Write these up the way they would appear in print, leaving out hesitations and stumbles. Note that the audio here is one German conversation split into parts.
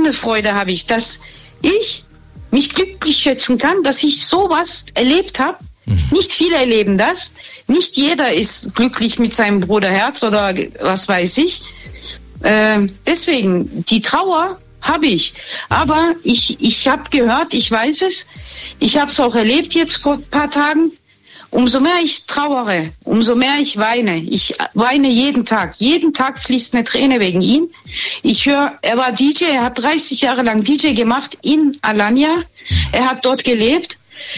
eine Freude habe ich, dass ich mich glücklich schätzen kann, dass ich sowas erlebt habe. Nicht viele erleben das. Nicht jeder ist glücklich mit seinem Bruderherz oder was weiß ich. Deswegen, die Trauer habe ich. Aber ich habe gehört, ich weiß es, ich habe es auch erlebt jetzt vor ein paar Tagen. Umso mehr ich trauere, umso mehr ich weine. Ich weine jeden Tag. Jeden Tag fließt eine Träne wegen ihm. Ich höre, er war DJ, er hat 30 Jahre lang DJ gemacht in Alanya. Er hat dort gelebt.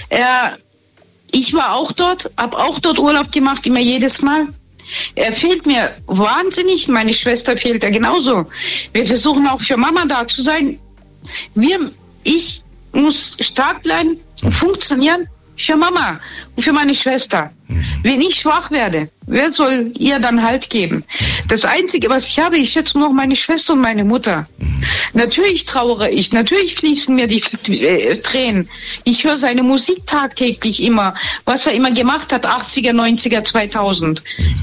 Ich war auch dort, habe auch dort Urlaub gemacht, immer jedes Mal. Er fehlt mir wahnsinnig. Meine Schwester fehlt ja genauso. Wir versuchen auch für Mama da zu sein. Ich muss stark bleiben und funktionieren. Für Mama und für meine Schwester. Wenn ich schwach werde, wer soll ihr dann Halt geben? Das Einzige, was ich habe, ich schätze noch meine Schwester und meine Mutter. Natürlich trauere ich, natürlich fließen mir die Tränen. Ich höre seine Musik tagtäglich immer, was er immer gemacht hat, 80er, 90er, 2000.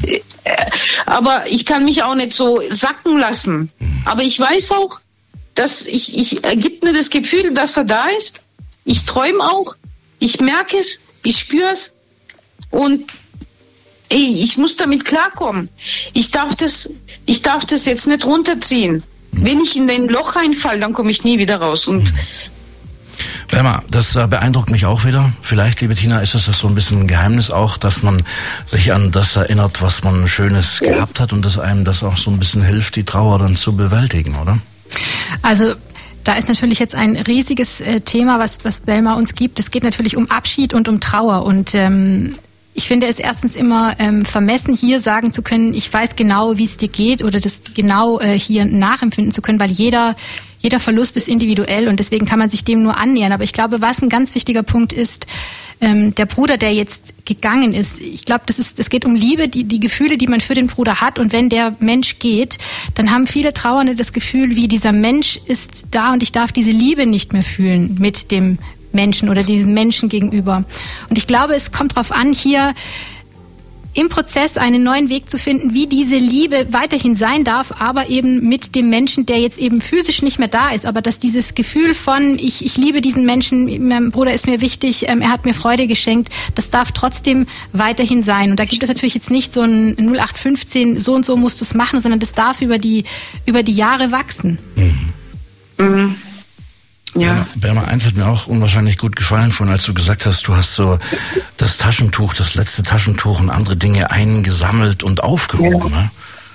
Aber ich kann mich auch nicht so sacken lassen. Aber ich weiß auch, dass er gibt mir das Gefühl, dass er da ist. Ich träume auch. Ich merke es, ich spüre es und ich muss damit klarkommen. Ich darf das jetzt nicht runterziehen. Wenn ich in ein Loch reinfalle, dann komme ich nie wieder raus. Und Belma, das beeindruckt mich auch wieder. Vielleicht, liebe Tina, ist es so ein bisschen ein Geheimnis auch, dass man sich an das erinnert, was man Schönes gehabt hat und dass einem das auch so ein bisschen hilft, die Trauer dann zu bewältigen, oder? Also da ist natürlich jetzt ein riesiges Thema, was Belma uns gibt. Es geht natürlich um Abschied und um Trauer. Und ich finde es erstens immer vermessen, hier sagen zu können, ich weiß genau, wie es dir geht oder das genau hier nachempfinden zu können, weil jeder Verlust ist individuell und deswegen kann man sich dem nur annähern. Aber ich glaube, was ein ganz wichtiger Punkt ist, der Bruder, der jetzt gegangen ist, ich glaube, es geht um Liebe, die Gefühle, die man für den Bruder hat. Und wenn der Mensch geht, dann haben viele Trauernde das Gefühl, wie dieser Mensch ist da und ich darf diese Liebe nicht mehr fühlen mit dem Menschen oder diesem Menschen gegenüber. Und ich glaube, es kommt darauf an, hier im Prozess einen neuen Weg zu finden, wie diese Liebe weiterhin sein darf, aber eben mit dem Menschen, der jetzt eben physisch nicht mehr da ist, aber dass dieses Gefühl von, ich liebe diesen Menschen, mein Bruder ist mir wichtig, er hat mir Freude geschenkt, das darf trotzdem weiterhin sein. Und da gibt es natürlich jetzt nicht so ein 0815, so und so musst du es machen, sondern das darf über die Jahre wachsen. Mhm. Ja. Belma, eins hat mir auch unwahrscheinlich gut gefallen, von als du gesagt hast, du hast so das Taschentuch, das letzte Taschentuch und andere Dinge eingesammelt und aufgehoben, ne?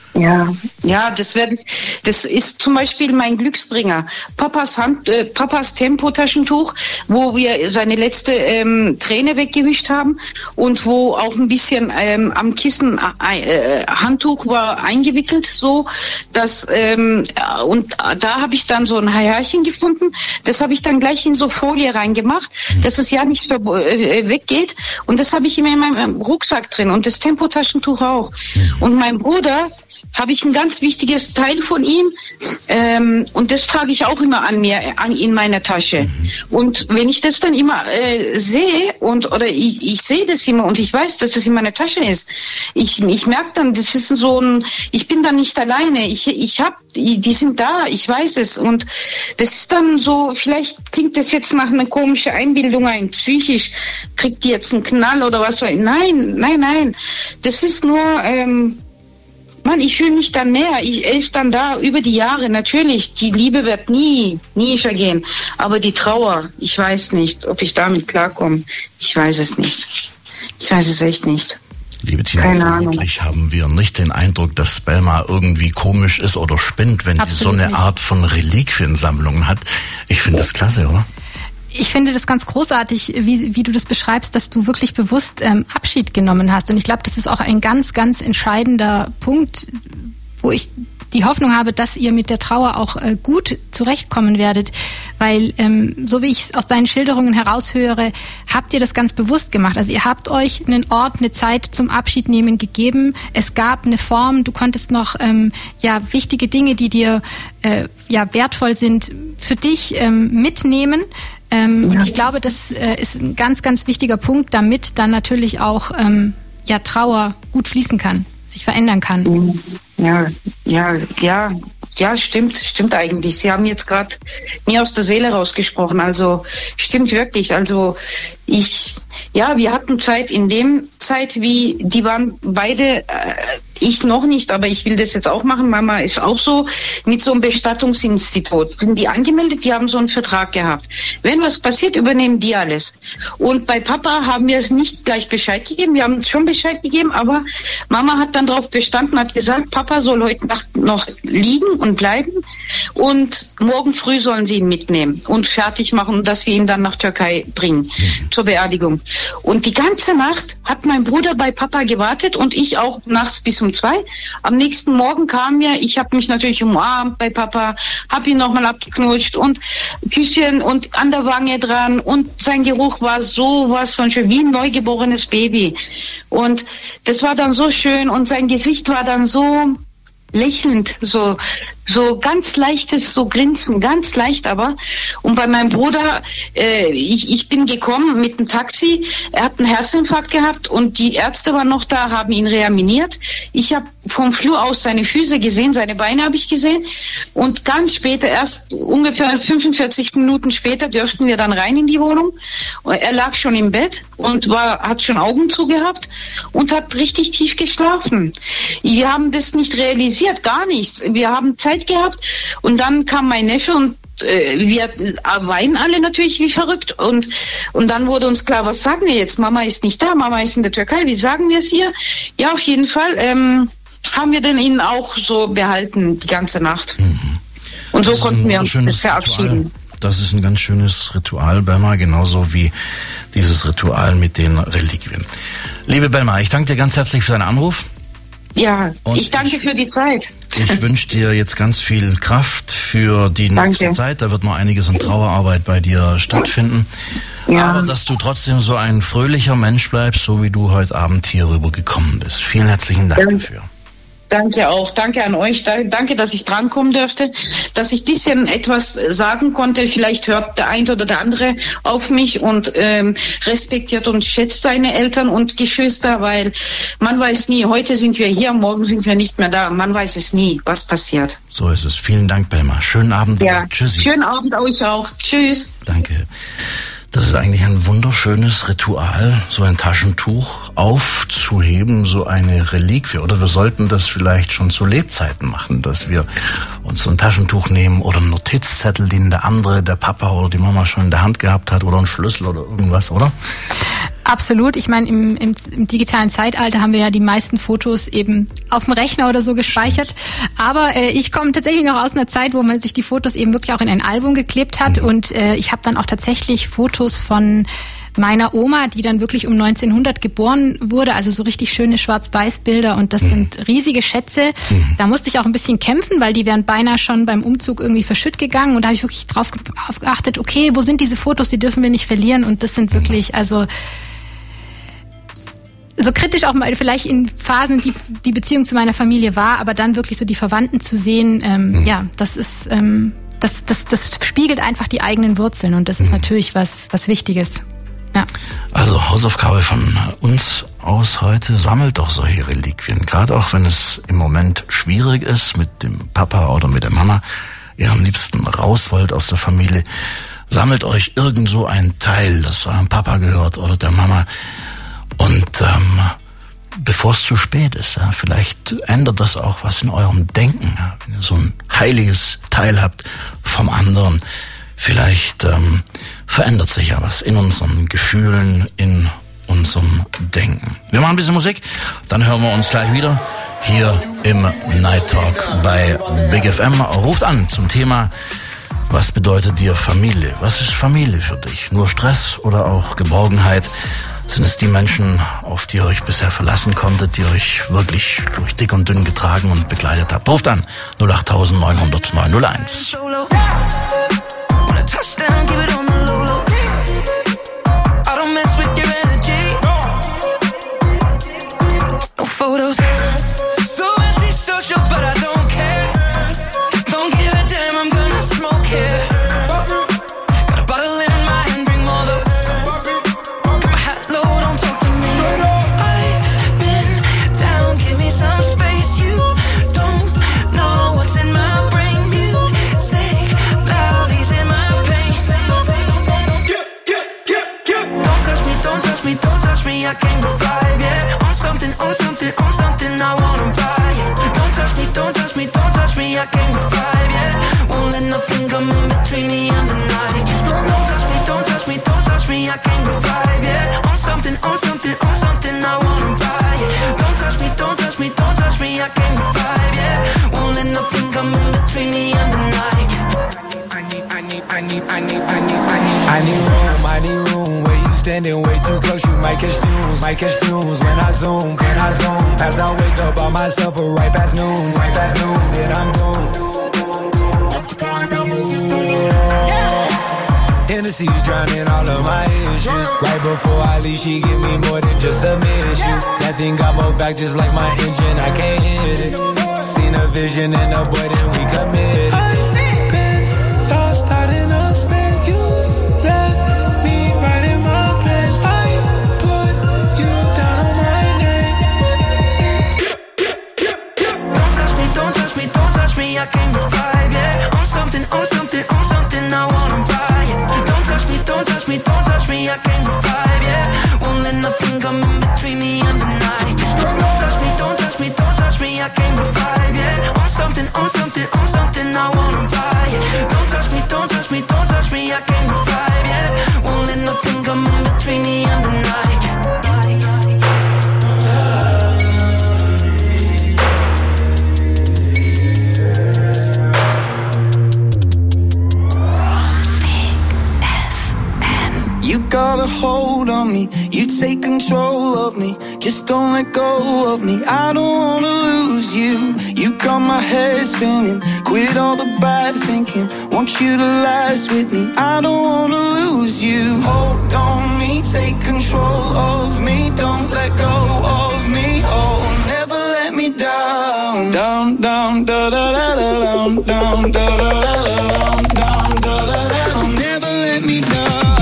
Ja, das ist zum Beispiel mein Glücksbringer. Papas Tempo-Taschentuch, wo wir seine letzte Träne weggewischt haben und wo auch ein bisschen am Kissen Handtuch war eingewickelt, so dass und da habe ich dann so ein Härchen gefunden. Das habe ich dann gleich in so Folie reingemacht, dass es ja nicht weggeht. Und das habe ich immer in meinem Rucksack drin und das Tempo-Taschentuch auch. Und mein Bruder habe ich ein ganz wichtiges Teil von ihm und das trage ich auch immer in meiner Tasche. Und wenn ich das dann immer sehe oder ich sehe das immer und ich weiß, dass das in meiner Tasche ist, ich merke dann, das ist so ich bin dann nicht alleine. Die sind da, ich weiß es und das ist dann so, vielleicht klingt das jetzt nach einer komischen Einbildung ein, psychisch kriegt die jetzt einen Knall oder was. Nein. Das ist nur Mann, ich fühle mich dann näher. Er ist dann da über die Jahre. Natürlich, die Liebe wird nie vergehen. Aber die Trauer, ich weiß nicht, ob ich damit klarkomme. Ich weiß es nicht. Ich weiß es echt nicht. Liebe Tina, vermutlich haben wir nicht den Eindruck, dass Belma irgendwie komisch ist oder spinnt, wenn sie so eine Art von Reliquiensammlung hat. Ich finde das klasse, oder? Ich finde das ganz großartig, wie du das beschreibst, dass du wirklich bewusst Abschied genommen hast. Und ich glaube, das ist auch ein ganz, ganz entscheidender Punkt, wo ich die Hoffnung habe, dass ihr mit der Trauer auch gut zurechtkommen werdet. Weil, so wie ich es aus deinen Schilderungen heraushöre, habt ihr das ganz bewusst gemacht. Also ihr habt euch einen Ort, eine Zeit zum Abschied nehmen gegeben. Es gab eine Form, du konntest noch wichtige Dinge, die dir wertvoll sind, für dich mitnehmen. Und ich glaube, das ist ein ganz, ganz wichtiger Punkt, damit dann natürlich auch Trauer gut fließen kann, sich verändern kann. Ja. ja, stimmt eigentlich. Sie haben jetzt gerade mir aus der Seele rausgesprochen. Also stimmt wirklich. Also wir hatten Zeit, in dem Zeit, wie die waren beide, ich noch nicht, aber ich will das jetzt auch machen. Mama ist auch so mit so einem Bestattungsinstitut. Sind die angemeldet, die haben so einen Vertrag gehabt. Wenn was passiert, übernehmen die alles. Und bei Papa haben wir es nicht gleich Bescheid gegeben. Wir haben uns schon Bescheid gegeben, aber Mama hat dann darauf bestanden, hat gesagt, Papa soll heute Nacht noch liegen und bleiben und morgen früh sollen sie ihn mitnehmen und fertig machen, dass wir ihn dann nach Türkei bringen zur Beerdigung. Und die ganze Nacht hat mein Bruder bei Papa gewartet und ich auch nachts bis um 2. Am nächsten Morgen kam er, ich habe mich natürlich umarmt bei Papa, habe ihn nochmal abgeknutscht und Küsschen und an der Wange dran und sein Geruch war sowas von schön, wie ein neugeborenes Baby. Und das war dann so schön und sein Gesicht war dann so lächelnd, so ganz leichtes, so Grinsen, ganz leicht aber. Und bei meinem Bruder, ich bin gekommen mit dem Taxi, er hat einen Herzinfarkt gehabt und die Ärzte waren noch da, haben ihn reanimiert. Ich habe vom Flur aus seine Füße gesehen, seine Beine habe ich gesehen und ganz später, erst ungefähr 45 Minuten später, dürften wir dann rein in die Wohnung. Er lag schon im Bett und hat schon Augen zugehabt und hat richtig tief geschlafen. Wir haben das nicht realisiert, gar nichts. Wir haben Zeit gehabt und dann kam mein Neffe und wir weinen alle natürlich wie verrückt und dann wurde uns klar, was sagen wir jetzt? Mama ist nicht da, Mama ist in der Türkei, wie sagen wir es hier? Ja, auf jeden Fall haben wir dann ihn auch so behalten die ganze Nacht. Und so konnten wir uns verabschieden. Das ist ein ganz schönes Ritual, Belma, genauso wie dieses Ritual mit den Reliquien. Liebe Belma, ich danke dir ganz herzlich für deinen Anruf. Ja, ich danke für die Zeit. Ich wünsche dir jetzt ganz viel Kraft für die nächste Zeit. Da wird noch einiges an Trauerarbeit bei dir stattfinden. Ja. Aber dass du trotzdem so ein fröhlicher Mensch bleibst, so wie du heute Abend hier rüber gekommen bist. Vielen herzlichen Dank dafür. Danke auch. Danke an euch. Danke, dass ich drankommen durfte, dass ich ein bisschen etwas sagen konnte. Vielleicht hört der eine oder der andere auf mich und respektiert und schätzt seine Eltern und Geschwister, weil man weiß nie, heute sind wir hier, morgen sind wir nicht mehr da. Man weiß es nie, was passiert. So ist es. Vielen Dank, Belma. Schönen Abend. Ja. Tschüssi. Schönen Abend euch auch. Tschüss. Danke. Das ist eigentlich ein wunderschönes Ritual, so ein Taschentuch aufzuheben, so eine Reliquie. Oder wir sollten das vielleicht schon zu Lebzeiten machen, dass wir uns so ein Taschentuch nehmen oder einen Notizzettel, den der andere, der Papa oder die Mama schon in der Hand gehabt hat oder einen Schlüssel oder irgendwas, oder? Absolut. Ich meine, im digitalen Zeitalter haben wir ja die meisten Fotos eben auf dem Rechner oder so gespeichert. Aber ich komme tatsächlich noch aus einer Zeit, wo man sich die Fotos eben wirklich auch in ein Album geklebt hat. Und ich habe dann auch tatsächlich Fotos von meiner Oma, die dann wirklich um 1900 geboren wurde, also so richtig schöne Schwarz-Weiß-Bilder und das sind riesige Schätze. Da musste ich auch ein bisschen kämpfen, weil die wären beinahe schon beim Umzug irgendwie verschütt gegangen und da habe ich wirklich drauf geachtet, okay, wo sind diese Fotos, die dürfen wir nicht verlieren und das sind wirklich, also so kritisch auch mal vielleicht in Phasen, die Beziehung zu meiner Familie war, aber dann wirklich so die Verwandten zu sehen, ja, das ist, das spiegelt einfach die eigenen Wurzeln und das ist natürlich was Wichtiges. Ja. Also Hausaufgabe von uns aus heute, sammelt doch solche Reliquien, gerade auch wenn es im Moment schwierig ist mit dem Papa oder mit der Mama, ihr am liebsten raus wollt aus der Familie, sammelt euch irgend so ein Teil, das eurem Papa gehört oder der Mama und bevor es zu spät ist, ja, vielleicht ändert das auch was in eurem Denken, ja, wenn ihr so ein heiliges Teil habt vom anderen, vielleicht verändert sich ja was in unseren Gefühlen, in unserem Denken. Wir machen ein bisschen Musik, dann hören wir uns gleich wieder hier im Night Talk bei Big FM. Ruft an zum Thema, was bedeutet dir Familie? Was ist Familie für dich? Nur Stress oder auch Geborgenheit? Sind es die Menschen, auf die ihr euch bisher verlassen konntet, die euch wirklich durch dick und dünn getragen und begleitet habt? Ruft an 08900 901. Touchdown, keep it on the low, low. I don't mess with your energy. No photos. So antisocial, but I don't care. Don't give a damn, I'm gonna smoke here. Got a bottle in my hand, bring more though. Got my hat low, don't talk to me. I've been down, give me some space. You don't know what's in my brain. I came to vibe, yeah. On something, I wanna buy it. Don't touch me, don't touch me, don't touch me, I came to vibe, yeah. Won't let nothing come in between me and the night. Don't touch me, don't touch me, don't touch me, I came to vibe, yeah. On something, I wanna buy it. Don't touch me, don't touch me, don't touch me, I came to vibe, yeah. Won't let nothing come in between me and the night. I need room. Where you standing way too close, you might catch fumes. When I zoom. As I wake up by myself, right past noon, then I'm doomed. Hennessy's drowning all of my issues. Right before I leave, she give me more than just submission. That thing got more back just like my engine, I can't hit it. Seen a vision in a boy, then we committed. I've been lost out in a spin. You left me right in my place. I put you down on my name. Don't touch me, don't touch me, don't touch me, I came to vibe, yeah. On something, I wanna buy it. Don't touch me, don't touch me, don't touch me, I came to vibe, yeah. Won't let nothing come in between me and the night. Don't touch me, don't touch me, don't touch me, I came to vibe, yeah. On something, I wanna buy it. Don't touch me, don't touch me, don't touch me, I came to vibe, yeah. Won't let nothing come in between me and the night. You got a hold on me, you take control of me. Just don't let go of me, I don't wanna lose you. You got my head spinning, quit all the bad thinking. Want you to last with me, I don't wanna lose you. Hold on me, take control of me. Don't let go of me, oh, never let me down. Down, down, da da da da, down, down, da da da da, down, da da da da, never let me down.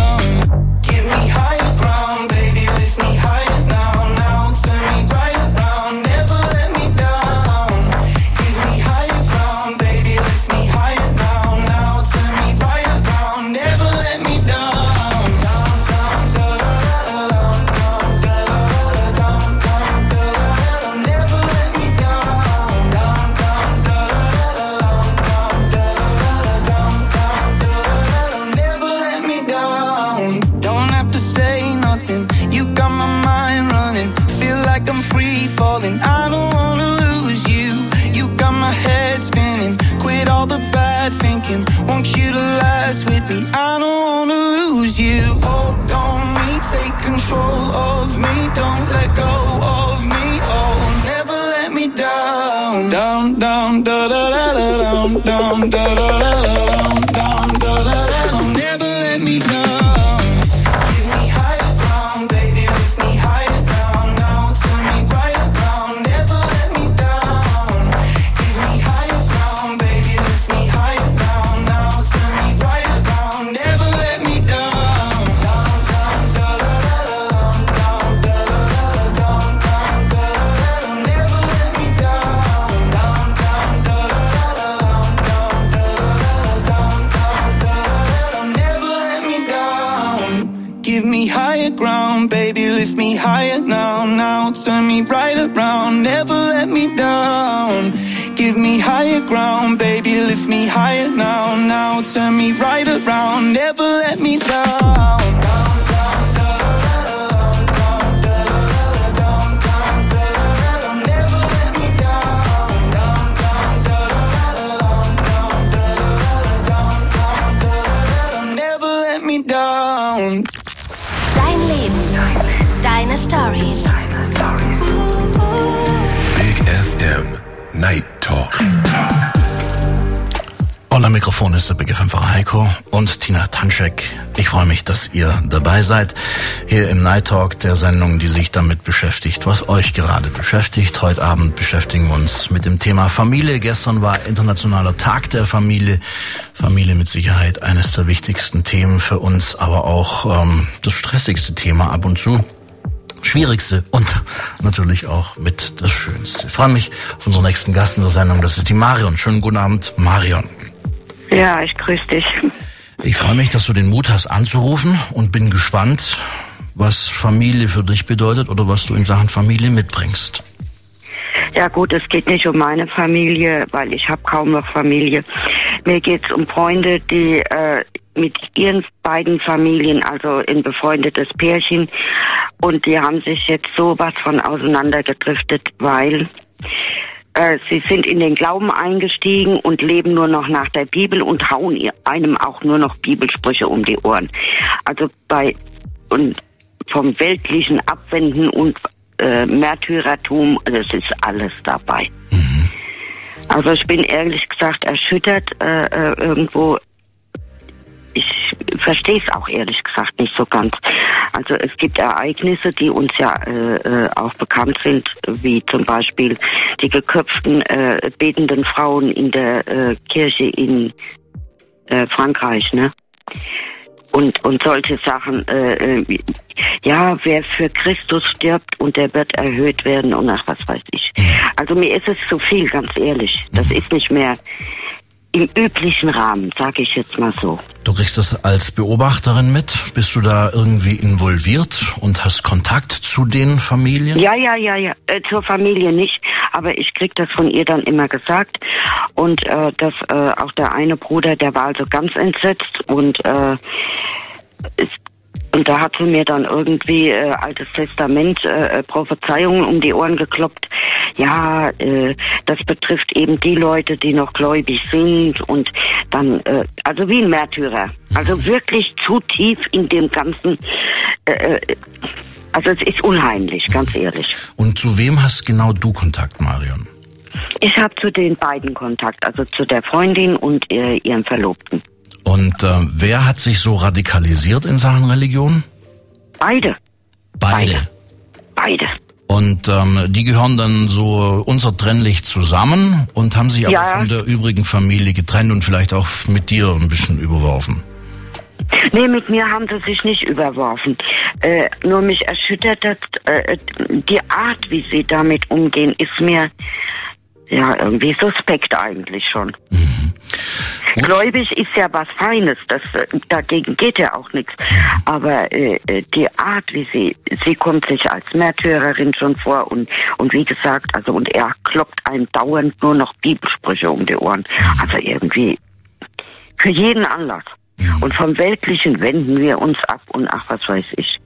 I don't wanna lose you. You got my head spinning, quit all the bad thinking. Want you to last with me, I don't wanna lose you. Hold on me, take control of me. Don't let go of me, oh, never let me down. Down, down, da da da da, down, down, da da da da, down, da da da da, never let me down. Baby, lift me higher now, turn me right around, never let me down. Give me higher ground, baby, lift me higher now, turn me right around, never let me down. Deine Stories. Big FM Night Talk. Und am Mikrofon ist der Big FM-Fahrer Heiko und Tina Tanschek. Ich freue mich, dass ihr dabei seid. Hier im Night Talk, der Sendung, die sich damit beschäftigt, was euch gerade beschäftigt. Heute Abend beschäftigen wir uns mit dem Thema Familie. Gestern war Internationaler Tag der Familie. Familie mit Sicherheit eines der wichtigsten Themen für uns, aber auch das stressigste Thema ab und zu. Schwierigste und natürlich auch mit das Schönste. Ich freue mich auf unseren nächsten Gast in der Sendung. Das ist die Marion. Schönen guten Abend, Marion. Ja, ich grüße dich. Ich freue mich, dass du den Mut hast anzurufen und bin gespannt, was Familie für dich bedeutet oder was du in Sachen Familie mitbringst. Ja gut, es geht nicht um meine Familie, weil ich habe kaum noch Familie. Mir geht's um Freunde, die mit ihren beiden Familien, also ein befreundetes Pärchen, und die haben sich jetzt sowas von auseinandergedriftet, weil sie sind in den Glauben eingestiegen und leben nur noch nach der Bibel und hauen einem auch nur noch Bibelsprüche um die Ohren. Also und vom Weltlichen abwenden und Märtyrertum, das ist alles dabei. Also ich bin ehrlich gesagt erschüttert irgendwo. Ich verstehe es auch ehrlich gesagt nicht so ganz. Also es gibt Ereignisse, die uns ja auch bekannt sind, wie zum Beispiel die geköpften betenden Frauen in der Kirche in Frankreich, ne? Und solche Sachen. Ja, wer für Christus stirbt und der wird erhöht werden und ach, was weiß ich. Also mir ist es zu viel, ganz ehrlich. Das ist nicht mehr im üblichen Rahmen, sage ich jetzt mal so. Du kriegst das als Beobachterin mit? Bist du da irgendwie involviert und hast Kontakt zu den Familien? Ja. Zur Familie nicht, aber ich krieg das von ihr dann immer gesagt. Und dass auch der eine Bruder, der war also ganz entsetzt und da hat sie mir dann irgendwie Altes Testament, Prophezeiungen um die Ohren gekloppt. Ja, das betrifft eben die Leute, die noch gläubig sind und dann, also wie ein Märtyrer. Also wirklich zu tief in dem Ganzen, also es ist unheimlich, ganz ehrlich. Und zu wem hast genau du Kontakt, Marion? Ich habe zu den beiden Kontakt, also zu der Freundin und ihrem Verlobten. Und wer hat sich so radikalisiert in Sachen Religion? Beide. Beide. Und die gehören dann so unzertrennlich zusammen und haben sich aber von der übrigen Familie getrennt und vielleicht auch mit dir ein bisschen überworfen. Nee, mit mir haben sie sich nicht überworfen. Nur mich erschüttert die Art, wie sie damit umgehen, ist mir ja irgendwie suspekt eigentlich schon. Gläubig ist ja was Feines, dagegen geht ja auch nichts. Aber die Art, wie sie kommt sich als Märtyrerin schon vor und wie gesagt, also und er kloppt einem dauernd nur noch Bibelsprüche um die Ohren. Also irgendwie für jeden Anlass. Und vom Weltlichen wenden wir uns ab und ach, was weiß ich.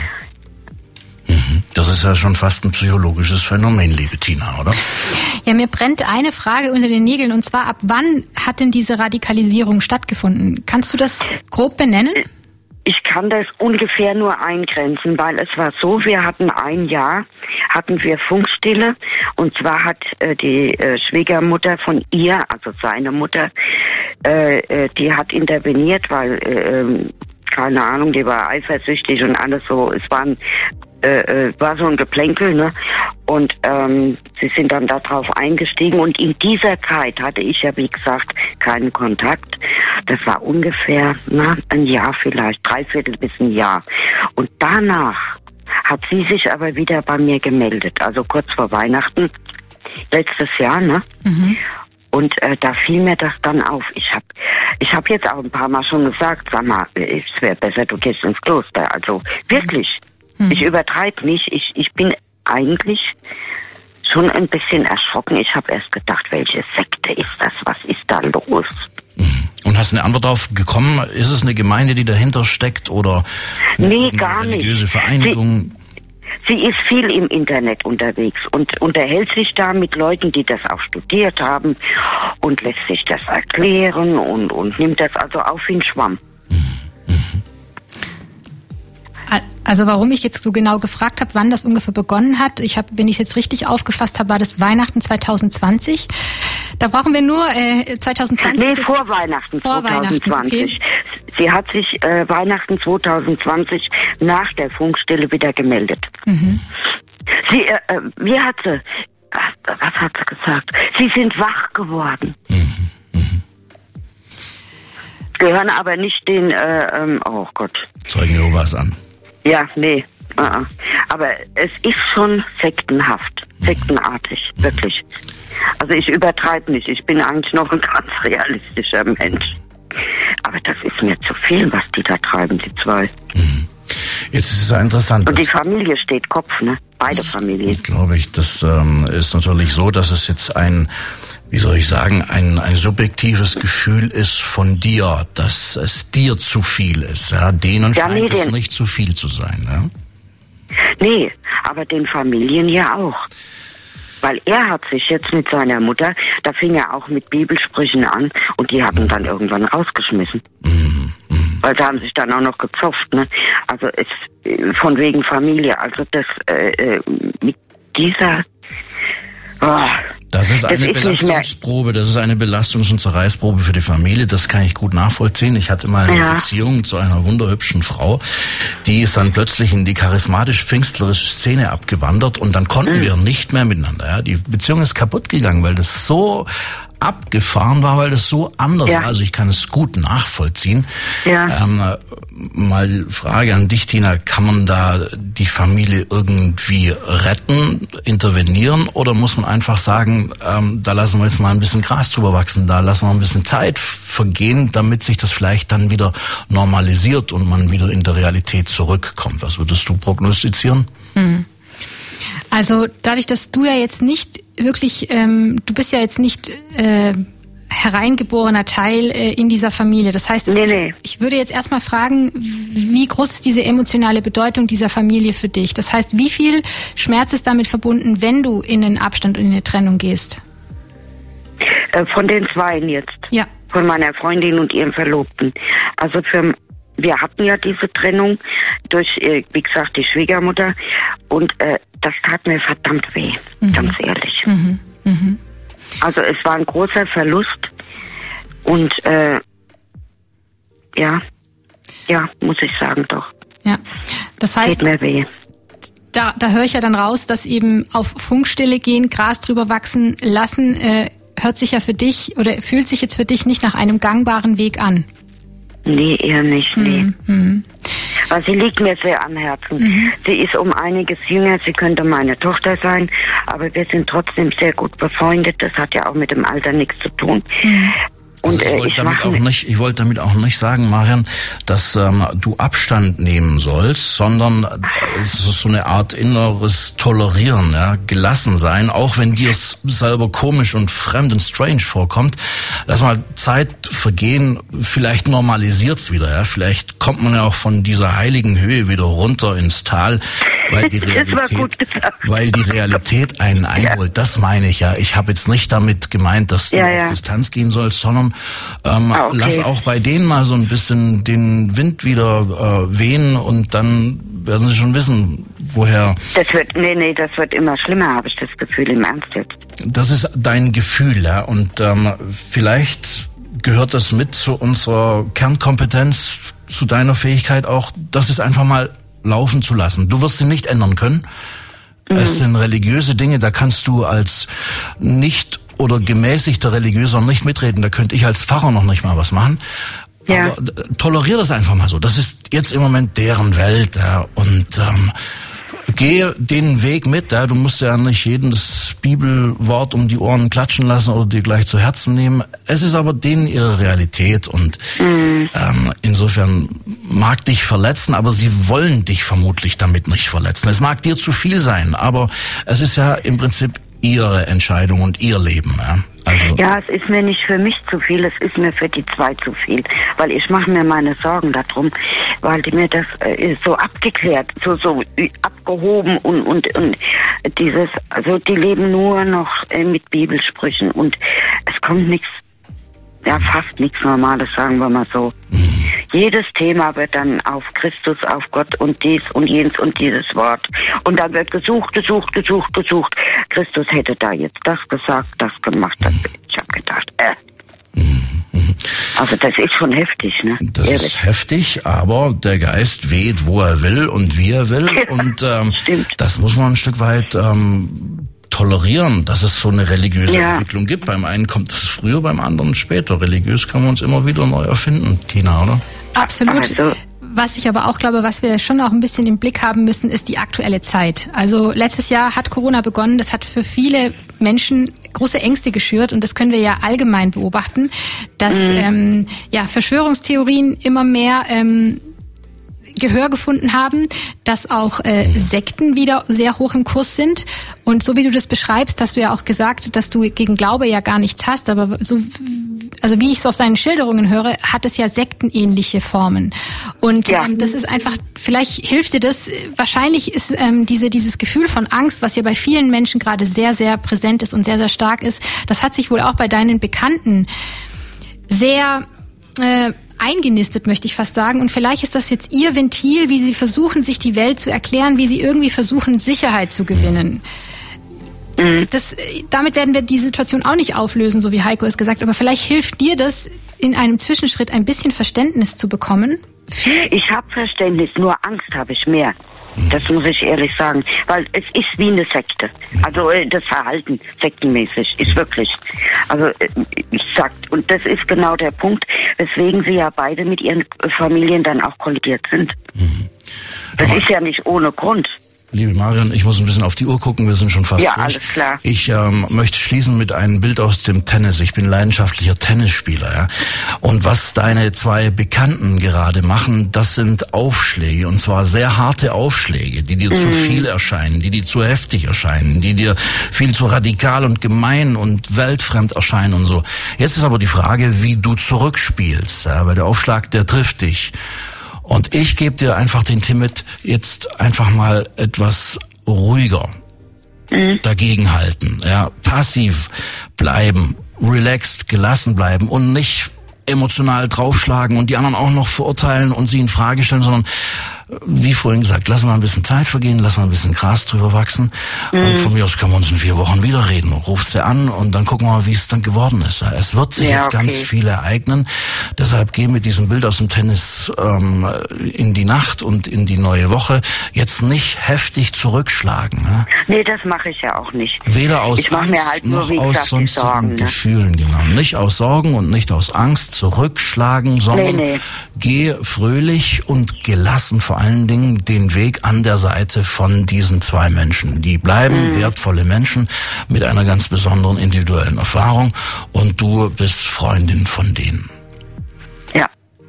Das ist ja schon fast ein psychologisches Phänomen, liebe Tina, oder? Ja, mir brennt eine Frage unter den Nägeln, und zwar, ab wann hat denn diese Radikalisierung stattgefunden? Kannst du das grob benennen? Ich kann das ungefähr nur eingrenzen, weil es war so, wir hatten ein Jahr, hatten wir Funkstille, und zwar hat die Schwiegermutter von ihr, also seine Mutter, die hat interveniert, weil, keine Ahnung, die war eifersüchtig und alles so, es war so ein Geplänkel, ne? Und sie sind dann darauf eingestiegen und in dieser Zeit hatte ich ja, wie gesagt, keinen Kontakt. Das war ungefähr ein Jahr vielleicht, 3/4 bis ein Jahr. Und danach hat sie sich aber wieder bei mir gemeldet, also kurz vor Weihnachten, letztes Jahr, ne? Und da fiel mir das dann auf. Ich hab jetzt auch ein paar Mal schon gesagt, sag mal, es wäre besser, du gehst ins Kloster. Also wirklich. Ich übertreibe nicht. Ich bin eigentlich schon ein bisschen erschrocken. Ich habe erst gedacht, welche Sekte ist das? Was ist da los? Und hast eine Antwort darauf bekommen? Ist es eine Gemeinde, die dahinter steckt oder nee, gar eine religiöse Vereinigung? Sie ist viel im Internet unterwegs und unterhält sich da mit Leuten, die das auch studiert haben und lässt sich das erklären und nimmt das also auf wie ein Schwamm. Also warum ich jetzt so genau gefragt habe, wann das ungefähr begonnen hat, wenn ich es jetzt richtig aufgefasst habe, war das Weihnachten 2020. Da brauchen wir nur 2020. Nee, vor Weihnachten 2020. Okay. Sie hat sich Weihnachten 2020 nach der Funkstille wieder gemeldet. Was hat sie gesagt? Sie sind wach geworden. Gehören aber nicht den, oh Gott. Zeugen Jehovas an. Ja, nee. Aber es ist schon sektenhaft, sektenartig, wirklich. Also ich übertreibe nicht, ich bin eigentlich noch ein ganz realistischer Mensch. Aber das ist mir zu viel, was die da treiben, die zwei. Jetzt ist es ja interessant. Und die Familie steht Kopf, ne? Beide Familien. Glaube ich, das ist natürlich so, dass es jetzt ein subjektives Gefühl ist von dir, dass es dir zu viel ist. Ja? Denen scheint es nicht zu viel zu sein. Ja? Nee, aber den Familien ja auch. Weil er hat sich jetzt mit seiner Mutter, da fing er auch mit Bibelsprüchen an und die hatten dann irgendwann rausgeschmissen. Weil sie haben sich dann auch noch gezopft, ne? Also es von wegen Familie, also das mit dieser das ist eine Belastungsprobe, das ist eine Belastungs- und Zerreißprobe für die Familie, das kann ich gut nachvollziehen. Ich hatte mal eine Beziehung zu einer wunderhübschen Frau, die ist dann plötzlich in die charismatisch-pfingstlerische Szene abgewandert und dann konnten wir nicht mehr miteinander. Ja? Die Beziehung ist kaputt gegangen, weil das so abgefahren war, weil das so anders war. Also ich kann es gut nachvollziehen. Mal Frage an dich, Tina, kann man da die Familie irgendwie retten, intervenieren oder muss man einfach sagen, da lassen wir jetzt mal ein bisschen Gras drüber wachsen, da lassen wir ein bisschen Zeit vergehen, damit sich das vielleicht dann wieder normalisiert und man wieder in der Realität zurückkommt. Was würdest du prognostizieren? Also dadurch, dass du ja jetzt nicht wirklich, du bist ja jetzt nicht hereingeborener Teil in dieser Familie. Das heißt, ich würde jetzt erstmal fragen, wie groß ist diese emotionale Bedeutung dieser Familie für dich? Das heißt, wie viel Schmerz ist damit verbunden, wenn du in den Abstand und in eine Trennung gehst? Von den Zweien jetzt. Ja. Von meiner Freundin und ihrem Verlobten. Also wir hatten ja diese Trennung durch, wie gesagt, die Schwiegermutter und das tat mir verdammt weh, ganz ehrlich. Also es war ein großer Verlust und muss ich sagen, doch. Ja, das heißt, geht mir weh. Da höre ich ja dann raus, dass eben auf Funkstille gehen, Gras drüber wachsen lassen, hört sich ja für dich oder fühlt sich jetzt für dich nicht nach einem gangbaren Weg an. Nee, eher nicht, nee. Aber sie liegt mir sehr am Herzen. Sie ist um einiges jünger, sie könnte meine Tochter sein, aber wir sind trotzdem sehr gut befreundet. Das hat ja auch mit dem Alter nichts zu tun. Und also ich wollte damit auch nicht sagen, Marian, dass du Abstand nehmen sollst, sondern es ist so eine Art inneres Tolerieren, ja, gelassen sein, auch wenn dir es selber komisch und fremd und strange vorkommt. Lass mal Zeit vergehen, vielleicht normalisiert's wieder, ja, vielleicht kommt man ja auch von dieser heiligen Höhe wieder runter ins Tal, weil die Realität einen einholt. Das meine ich ja. Ich habe jetzt nicht damit gemeint, dass du auf Distanz gehen sollst, sondern lass auch bei denen mal so ein bisschen den Wind wieder wehen und dann werden sie schon wissen, woher. Das wird immer schlimmer, habe ich das Gefühl, im Ernst jetzt. Das ist dein Gefühl, ja, und vielleicht gehört das mit zu unserer Kernkompetenz, zu deiner Fähigkeit auch, das ist einfach mal laufen zu lassen. Du wirst sie nicht ändern können. Es sind religiöse Dinge, da kannst du als nicht oder gemäßigter Religiöser nicht mitreden. Da könnte ich als Pfarrer noch nicht mal was machen. Ja. Aber tolerier das einfach mal so. Das ist jetzt im Moment deren Welt. Ja. Und geh den Weg mit. Ja. Du musst ja nicht jedes Bibelwort um die Ohren klatschen lassen oder dir gleich zu Herzen nehmen. Es ist aber denen ihre Realität. Und insofern mag dich verletzen, aber sie wollen dich vermutlich damit nicht verletzen. Es mag dir zu viel sein, aber es ist ja im Prinzip ihre Entscheidung und ihr Leben. Ja, also ja, es ist mir nicht für mich zu viel, es ist mir für die zwei zu viel, weil ich mache mir meine Sorgen darum, weil die mir das so abgeklärt, so abgehoben und dieses, also die leben nur noch mit Bibelsprüchen und es kommt nichts, ja fast nichts Normales, sagen wir mal so. Jedes Thema wird dann auf Christus, auf Gott und dies und jenes und dieses Wort. Und dann wird gesucht. Christus hätte da jetzt das gesagt, das gemacht. Ich habe gedacht, Also das ist schon heftig, ne? Das ist heftig, aber der Geist weht, wo er will und wie er will. Und das muss man ein Stück weit tolerieren, dass es so eine religiöse Entwicklung gibt. Beim einen kommt es früher, beim anderen später. Religiös kann man uns immer wieder neu erfinden, Tina, oder? Absolut. Also, was ich aber auch glaube, was wir schon auch ein bisschen im Blick haben müssen, ist die aktuelle Zeit. Also letztes Jahr hat Corona begonnen. Das hat für viele Menschen große Ängste geschürt und das können wir ja allgemein beobachten, dass Verschwörungstheorien immer mehr Gehör gefunden haben, dass auch Sekten wieder sehr hoch im Kurs sind. Und so wie du das beschreibst, hast du ja auch gesagt, dass du gegen Glaube ja gar nichts hast. Aber so, also wie ich es aus deinen Schilderungen höre, hat es ja sektenähnliche Formen. Und das ist einfach, vielleicht hilft dir das. Wahrscheinlich ist dieses Gefühl von Angst, was ja bei vielen Menschen gerade sehr, sehr präsent ist und sehr, sehr stark ist, das hat sich wohl auch bei deinen Bekannten sehr eingenistet, möchte ich fast sagen. Und vielleicht ist das jetzt ihr Ventil, wie sie versuchen, sich die Welt zu erklären, wie sie irgendwie versuchen, Sicherheit zu gewinnen. Damit werden wir die Situation auch nicht auflösen, so wie Heiko es gesagt hat. Aber vielleicht hilft dir das, in einem Zwischenschritt ein bisschen Verständnis zu bekommen. Ich habe Verständnis, nur Angst habe ich mehr. Das muss ich ehrlich sagen, weil es ist wie eine Sekte. Also das Verhalten sektenmäßig ist wirklich. Also ich sag, und das ist genau der Punkt, weswegen sie ja beide mit ihren Familien dann auch kollidiert sind. Das ist ja nicht ohne Grund. Liebe Marion, ich muss ein bisschen auf die Uhr gucken, wir sind schon fast durch. Alles klar. Ich möchte schließen mit einem Bild aus dem Tennis. Ich bin leidenschaftlicher Tennisspieler. Ja? Und was deine zwei Bekannten gerade machen, das sind Aufschläge. Und zwar sehr harte Aufschläge, die dir zu viel erscheinen, die dir zu heftig erscheinen, die dir viel zu radikal und gemein und weltfremd erscheinen und so. Jetzt ist aber die Frage, wie du zurückspielst. Ja? Weil der Aufschlag, der trifft dich. Und ich gebe dir einfach den Tipp mit, jetzt einfach mal etwas ruhiger dagegenhalten, ja, passiv bleiben, relaxed, gelassen bleiben und nicht emotional draufschlagen und die anderen auch noch verurteilen und sie in Frage stellen, sondern wie vorhin gesagt, lassen wir ein bisschen Zeit vergehen, lassen wir ein bisschen Gras drüber wachsen und von mir aus können wir uns in 4 Wochen wieder reden. Rufst sie an und dann gucken wir mal, wie es dann geworden ist. Es wird sich jetzt ganz viel ereignen. Deshalb geh mit diesem Bild aus dem Tennis in die Nacht und in die neue Woche jetzt nicht heftig zurückschlagen. Ne? Nee, das mache ich ja auch nicht. Weder aus ich Angst mir halt noch nur, aus sonstigen Sorgen, Gefühlen, genau. Nicht aus Sorgen und nicht aus Angst zurückschlagen, sondern geh fröhlich und gelassen vor allen Dingen den Weg an der Seite von diesen zwei Menschen. Die bleiben wertvolle Menschen mit einer ganz besonderen individuellen Erfahrung und du bist Freundin von denen. Ja.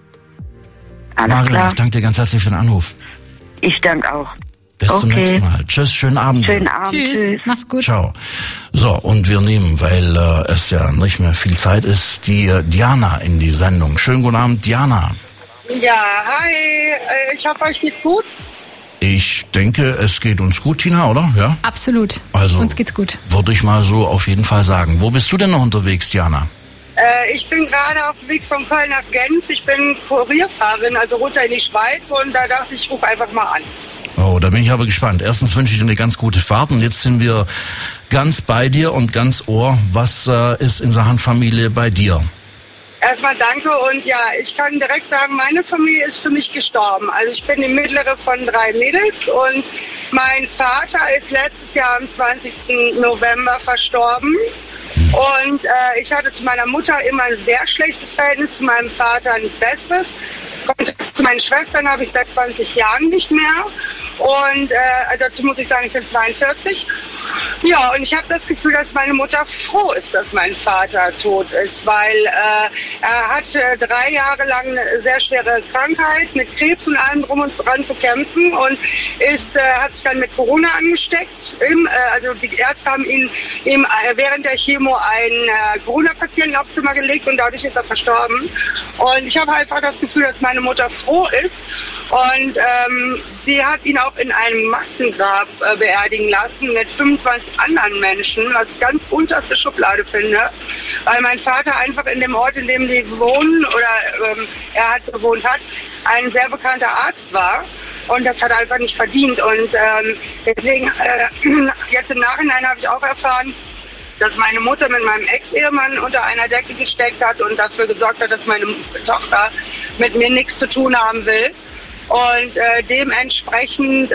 Alles Marion, klar. ich danke dir ganz herzlich für den Anruf. Ich danke auch. Bis zum nächsten Mal. Tschüss, schönen Abend. Schönen Abend. Tschüss, mach's gut. Ciao. So, und wir nehmen, weil es ja nicht mehr viel Zeit ist, die Diana in die Sendung. Schönen guten Abend, Diana. Ja, hi. Ich hoffe, euch geht's gut. Ich denke, es geht uns gut, Tina, oder? Ja? Absolut. Also, uns geht's gut. Würde ich mal so auf jeden Fall sagen. Wo bist du denn noch unterwegs, Diana? Ich bin gerade auf dem Weg von Köln nach Genf. Ich bin Kurierfahrerin, also runter in die Schweiz und da dachte ich, rufe einfach mal an. Oh, da bin ich aber gespannt. Erstens wünsche ich dir eine ganz gute Fahrt und jetzt sind wir ganz bei dir und ganz Ohr. Was ist in Sachen Familie bei dir? Erstmal danke und ja, ich kann direkt sagen, meine Familie ist für mich gestorben. Also ich bin die mittlere von 3 Mädels und mein Vater ist letztes Jahr am 20. November verstorben. Und ich hatte zu meiner Mutter immer ein sehr schlechtes Verhältnis, zu meinem Vater ein besseres. Kontakt zu meinen Schwestern habe ich seit 20 Jahren nicht mehr. Und dazu muss ich sagen, ich bin 42. Ja, und ich habe das Gefühl, dass meine Mutter froh ist, dass mein Vater tot ist, weil er hatte 3 Jahre lang eine sehr schwere Krankheit mit Krebs und allem drum und dran zu kämpfen und hat sich dann mit Corona angesteckt. Also die Ärzte haben ihm während der Chemo einen Corona-Patienten aufs Zimmer gelegt und dadurch ist er verstorben. Und ich habe einfach das Gefühl, dass meine Mutter froh ist. Und sie hat ihn auch in einem Massengrab beerdigen lassen mit 25 anderen Menschen, was ich ganz unterste Schublade finde, weil mein Vater einfach in dem Ort, in dem die wohnen oder er halt gewohnt hat, ein sehr bekannter Arzt war. Und das hat er einfach nicht verdient. Und deswegen, jetzt im Nachhinein habe ich auch erfahren, dass meine Mutter mit meinem Ex-Ehemann unter einer Decke gesteckt hat und dafür gesorgt hat, dass meine Tochter mit mir nichts zu tun haben will. Und dementsprechend,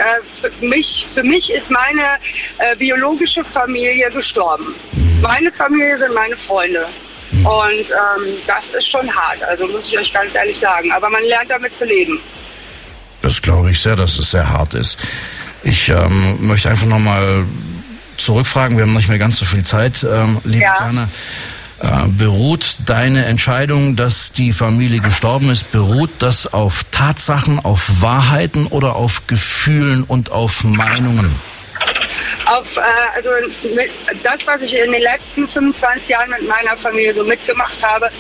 für mich ist meine biologische Familie gestorben. Meine Familie sind meine Freunde. Und das ist schon hart, also muss ich euch ganz ehrlich sagen. Aber man lernt damit zu leben. Das glaube ich sehr, dass es sehr hart ist. Ich möchte einfach nochmal zurückfragen, wir haben nicht mehr ganz so viel Zeit, liebe Diana. Beruht deine Entscheidung, dass die Familie gestorben ist, beruht das auf Tatsachen, auf Wahrheiten oder auf Gefühlen und auf Meinungen? Also das, was ich in den letzten 25 Jahren mit meiner Familie so mitgemacht habe,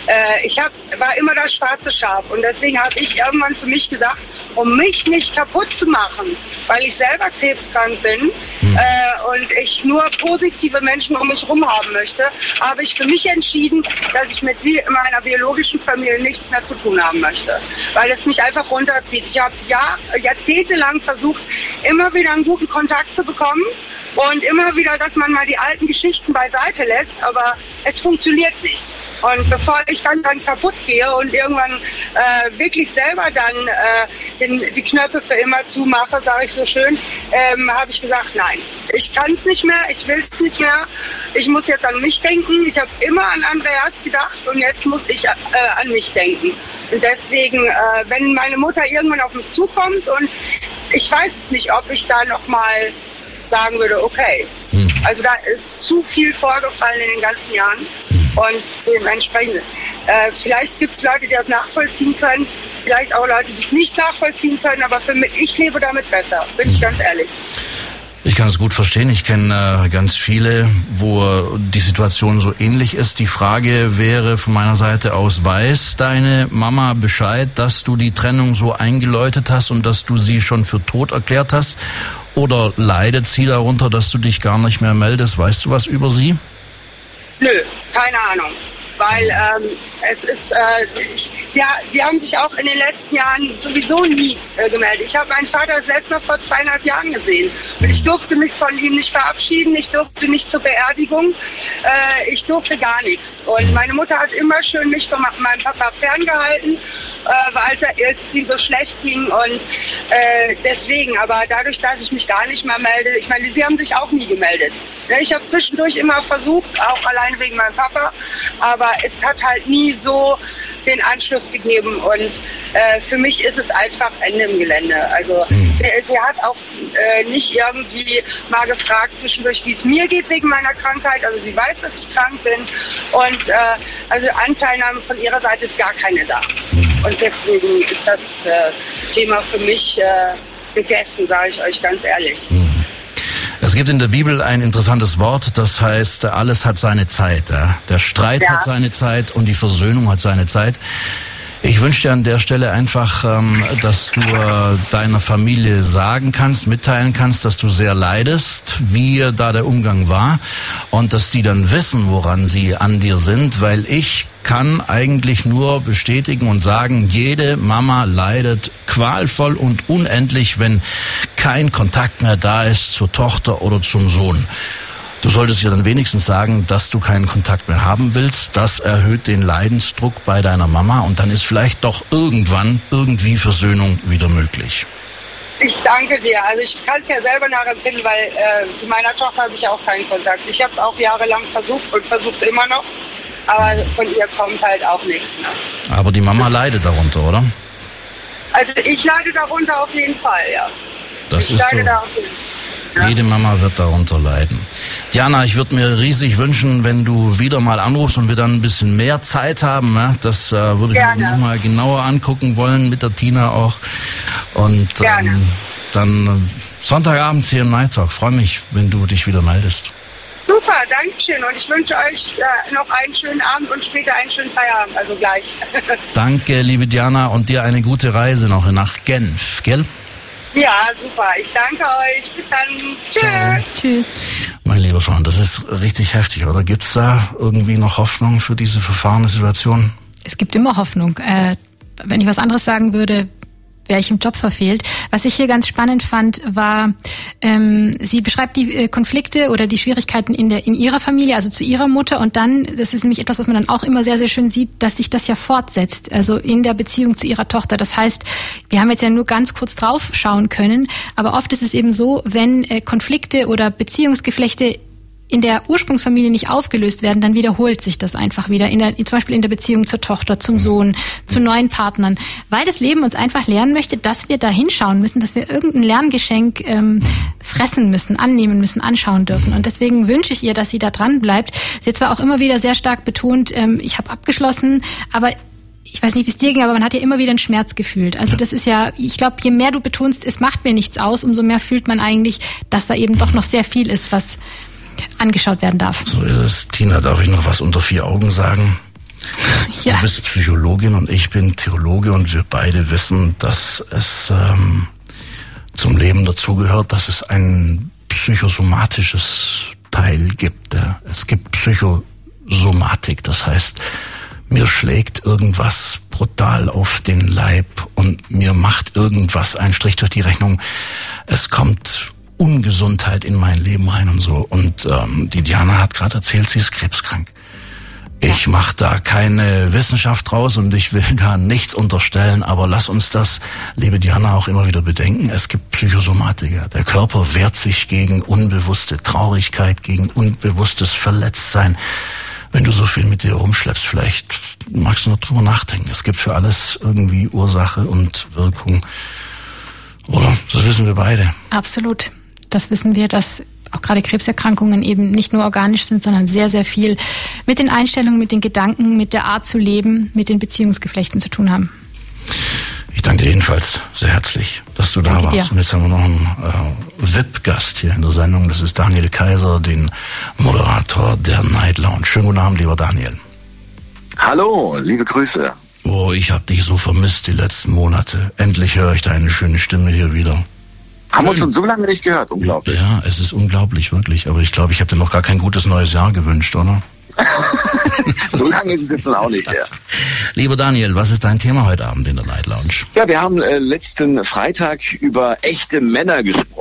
war immer das schwarze Schaf. Und deswegen habe ich irgendwann für mich gesagt, um mich nicht kaputt zu machen, weil ich selber krebskrank bin und ich nur positive Menschen um mich herum haben möchte, habe ich für mich entschieden, dass ich mit meiner biologischen Familie nichts mehr zu tun haben möchte, weil es mich einfach runterzieht. Ich habe jahrzehntelang versucht, immer wieder einen guten Kontakt zu bekommen und immer wieder, dass man mal die alten Geschichten beiseite lässt, aber es funktioniert nicht. Und bevor ich dann kaputt gehe und irgendwann wirklich selber dann die Knöpfe für immer zumache, sage ich so schön, habe ich gesagt, nein, ich kann es nicht mehr, ich will es nicht mehr, ich muss jetzt an mich denken. Ich habe immer an Andreas gedacht und jetzt muss ich an mich denken. Und deswegen, wenn meine Mutter irgendwann auf mich zukommt und ich weiß nicht, ob ich da nochmal sagen würde, okay, also da ist zu viel vorgefallen in den ganzen Jahren. Und dementsprechend, vielleicht gibt es Leute, die das nachvollziehen können, vielleicht auch Leute, die es nicht nachvollziehen können, aber für mich, ich lebe damit besser, bin ich ganz ehrlich. Ich kann es gut verstehen. Ich kenne ganz viele, wo die Situation so ähnlich ist. Die Frage wäre von meiner Seite aus, weiß deine Mama Bescheid, dass du die Trennung so eingeläutet hast und dass du sie schon für tot erklärt hast? Oder leidet sie darunter, dass du dich gar nicht mehr meldest? Weißt du was über sie? Nö, keine Ahnung. Weil es ist, sie haben sich auch in den letzten Jahren sowieso nie gemeldet. Ich habe meinen Vater selbst noch vor 2,5 Jahren gesehen. Und ich durfte mich von ihm nicht verabschieden, ich durfte nicht zur Beerdigung, ich durfte gar nichts. Und meine Mutter hat immer schön mich von meinem Papa ferngehalten, weil es ihm so schlecht ging. Und deswegen, aber dadurch, dass ich mich gar nicht mehr melde, ich meine, sie haben sich auch nie gemeldet. Ich habe zwischendurch immer versucht, auch allein wegen meinem Papa, aber es hat halt nie so den Anschluss gegeben und für mich ist es einfach Ende im Gelände. Also sie hat auch nicht irgendwie mal gefragt zwischendurch, wie es mir geht wegen meiner Krankheit. Also sie weiß, dass ich krank bin und also Anteilnahme von ihrer Seite ist gar keine da. Und deswegen ist das Thema für mich gegessen, sage ich euch ganz ehrlich. Es gibt in der Bibel ein interessantes Wort, das heißt, alles hat seine Zeit. Ja? Der Streit hat seine Zeit und die Versöhnung hat seine Zeit. Ich wünsche dir an der Stelle einfach, dass du deiner Familie sagen kannst, mitteilen kannst, dass du sehr leidest, wie da der Umgang war und dass die dann wissen, woran sie an dir sind, weil ich kann eigentlich nur bestätigen und sagen, jede Mama leidet qualvoll und unendlich, wenn kein Kontakt mehr da ist zur Tochter oder zum Sohn. Du solltest ihr dann wenigstens sagen, dass du keinen Kontakt mehr haben willst. Das erhöht den Leidensdruck bei deiner Mama und dann ist vielleicht doch irgendwann irgendwie Versöhnung wieder möglich. Ich danke dir. Also ich kann es ja selber nachempfinden, weil zu meiner Tochter habe ich auch keinen Kontakt. Ich habe es auch jahrelang versucht und versuche es immer noch. Aber von ihr kommt halt auch nichts. Ne? Aber die Mama leidet darunter, oder? Also ich leide darunter auf jeden Fall, ja. Das ist so. Ja. Jede Mama wird darunter leiden. Diana, ich würde mir riesig wünschen, wenn du wieder mal anrufst und wir dann ein bisschen mehr Zeit haben. Ne? Das würde ich mir nochmal genauer angucken wollen, mit der Tina auch. Und dann Sonntagabends hier im Night Talk. Freue mich, wenn du dich wieder meldest. Super, danke schön. Und ich wünsche euch noch einen schönen Abend und später einen schönen Feierabend, also gleich. Danke, liebe Diana, und dir eine gute Reise noch nach Genf, gell? Ja, super. Ich danke euch. Bis dann. Tschüss. Tschüss. Mein lieber Freund, das ist richtig heftig, oder? Gibt es da irgendwie noch Hoffnung für diese verfahrene Situation? Es gibt immer Hoffnung. Wenn ich was anderes sagen würde, wäre ich im Job verfehlt. Was ich hier ganz spannend fand, war, sie beschreibt die Konflikte oder die Schwierigkeiten in ihrer Familie, also zu ihrer Mutter, und dann, das ist nämlich etwas, was man dann auch immer sehr, sehr schön sieht, dass sich das ja fortsetzt, also in der Beziehung zu ihrer Tochter. Das heißt, wir haben jetzt ja nur ganz kurz drauf schauen können, aber oft ist es eben so, wenn Konflikte oder Beziehungsgeflechte in der Ursprungsfamilie nicht aufgelöst werden, dann wiederholt sich das einfach wieder, zum Beispiel in der Beziehung zur Tochter, zum Sohn, zu neuen Partnern, weil das Leben uns einfach lernen möchte, dass wir da hinschauen müssen, dass wir irgendein Lerngeschenk fressen müssen, annehmen müssen, anschauen dürfen. Und deswegen wünsche ich ihr, dass sie da dran bleibt. Sie hat zwar auch immer wieder sehr stark betont, ich habe abgeschlossen, aber ich weiß nicht, wie es dir ging, aber man hat ja immer wieder einen Schmerz gefühlt. Also das ist ja, ich glaube, je mehr du betonst, es macht mir nichts aus, umso mehr fühlt man eigentlich, dass da eben doch noch sehr viel ist, was angeschaut werden darf. So ist es. Tina, darf ich noch was unter 4 Augen sagen? Ja. Du bist Psychologin und ich bin Theologe und wir beide wissen, dass es zum Leben dazugehört, dass es ein psychosomatisches Teil gibt. Es gibt Psychosomatik, das heißt, mir schlägt irgendwas brutal auf den Leib und mir macht irgendwas einen Strich durch die Rechnung. Es kommt Ungesundheit in mein Leben rein und so. Und die Diana hat gerade erzählt, sie ist krebskrank. Ich mache da keine Wissenschaft draus und ich will da nichts unterstellen, aber lass uns das, liebe Diana, auch immer wieder bedenken. Es gibt Psychosomatiker. Der Körper wehrt sich gegen unbewusste Traurigkeit, gegen unbewusstes Verletztsein. Wenn du so viel mit dir rumschleppst, vielleicht magst du noch drüber nachdenken. Es gibt für alles irgendwie Ursache und Wirkung. Oder? Das wissen wir beide. Absolut. Das wissen wir, dass auch gerade Krebserkrankungen eben nicht nur organisch sind, sondern sehr, sehr viel mit den Einstellungen, mit den Gedanken, mit der Art zu leben, mit den Beziehungsgeflechten zu tun haben. Ich danke dir jedenfalls sehr herzlich, dass du da warst. Dir. Und jetzt haben wir noch einen VIP-Gast hier in der Sendung. Das ist Daniel Kaiser, den Moderator der Night Lounge. Schönen guten Abend, lieber Daniel. Hallo, liebe Grüße. Oh, ich habe dich so vermisst die letzten Monate. Endlich höre ich deine schöne Stimme hier wieder. Haben wir uns schon so lange nicht gehört, unglaublich. Ja, es ist unglaublich, wirklich. Aber ich glaube, ich habe dir noch gar kein gutes neues Jahr gewünscht, oder? So lange ist es jetzt noch auch nicht her. Lieber Daniel, was ist dein Thema heute Abend in der Night Lounge? Ja, wir haben letzten Freitag über echte Männer gesprochen.